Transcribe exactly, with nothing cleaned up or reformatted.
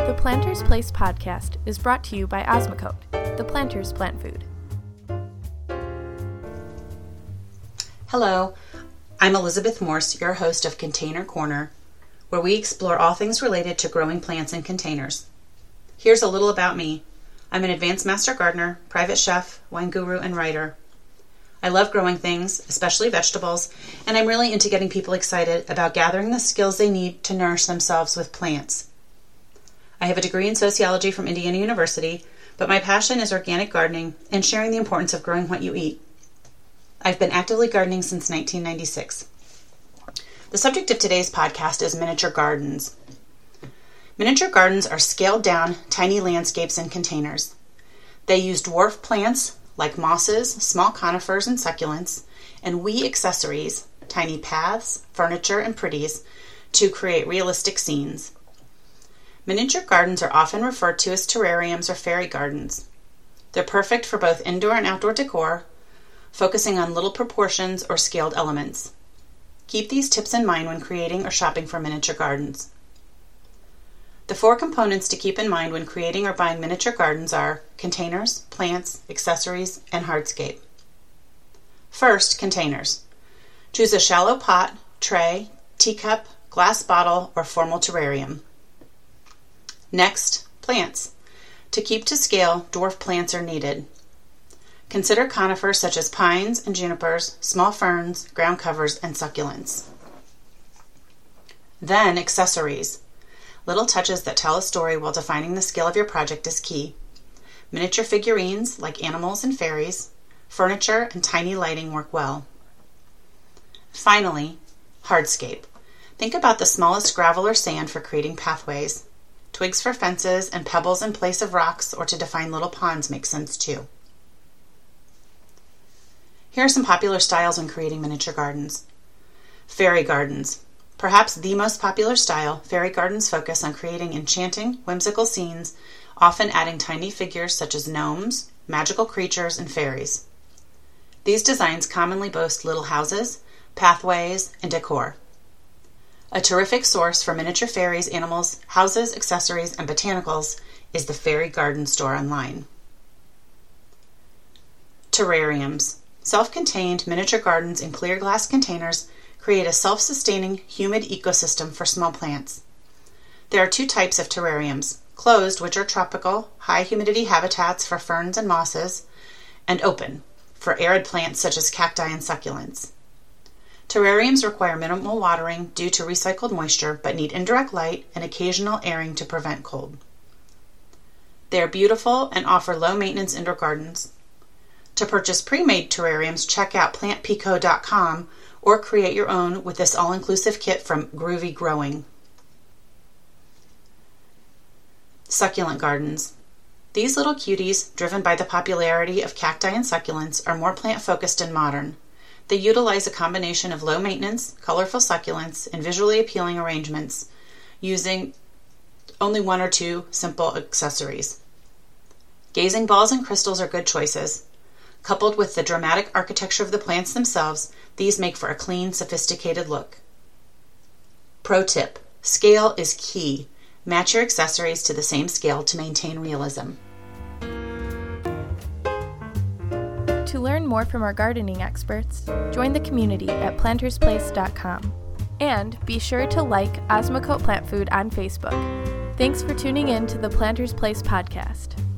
The Planter's Place podcast is brought to you by Osmocote, the Planter's Plant Food. Hello, I'm Elizabeth Morse, your host of Container Corner, where we explore all things related to growing plants in containers. Here's a little about me. I'm an advanced master gardener, private chef, wine guru, and writer. I love growing things, especially vegetables, and I'm really into getting people excited about gathering the skills they need to nourish themselves with plants. I have a degree in sociology from Indiana University, but my passion is organic gardening and sharing the importance of growing what you eat. I've been actively gardening since nineteen ninety-six. The subject of today's podcast is miniature gardens. Miniature gardens are scaled-down, tiny landscapes in containers. They use dwarf plants like mosses, small conifers and succulents, and wee accessories, tiny paths, furniture, and pretties, to create realistic scenes. Miniature gardens are often referred to as terrariums or fairy gardens. They're perfect for both indoor and outdoor decor, focusing on little proportions or scaled elements. Keep these tips in mind when creating or shopping for miniature gardens. The four components to keep in mind when creating or buying miniature gardens are containers, plants, accessories, and hardscape. First, containers. Choose a shallow pot, tray, teacup, glass bottle, or formal terrarium. Next, plants. To keep to scale, dwarf plants are needed. Consider conifers such as pines and junipers, small ferns, ground covers, and succulents. Then, accessories. Little touches that tell a story while defining the scale of your project is key. Miniature figurines, like animals and fairies, furniture, and tiny lighting work well. Finally, hardscape. Think about the smallest gravel or sand for creating pathways. Twigs for fences and pebbles in place of rocks or to define little ponds make sense too. Here are some popular styles when creating miniature gardens. Fairy gardens. Perhaps the most popular style, fairy gardens focus on creating enchanting, whimsical scenes, often adding tiny figures such as gnomes, magical creatures, and fairies. These designs commonly boast little houses, pathways, and decor. A terrific source for miniature fairies, animals, houses, accessories, and botanicals is the Fairy Garden store online. Terrariums. Self-contained miniature gardens in clear glass containers create a self-sustaining, humid ecosystem for small plants. There are two types of terrariums: closed, which are tropical, high humidity habitats for ferns and mosses, and open, for arid plants such as cacti and succulents. Terrariums require minimal watering due to recycled moisture, but need indirect light and occasional airing to prevent cold. They are beautiful and offer low-maintenance indoor gardens. To purchase pre-made terrariums, check out plant pico dot com or create your own with this all-inclusive kit from Groovy Growing. Succulent gardens. These little cuties, driven by the popularity of cacti and succulents, are more plant-focused and modern. They utilize a combination of low-maintenance, colorful succulents, and visually appealing arrangements, using only one or two simple accessories. Gazing balls and crystals are good choices. Coupled with the dramatic architecture of the plants themselves, these make for a clean, sophisticated look. Pro tip: scale is key. Match your accessories to the same scale to maintain realism. To learn more from our gardening experts, join the community at planters place dot com. And be sure to like Osmocote Plant Food on Facebook. Thanks for tuning in to the Planter's Place podcast.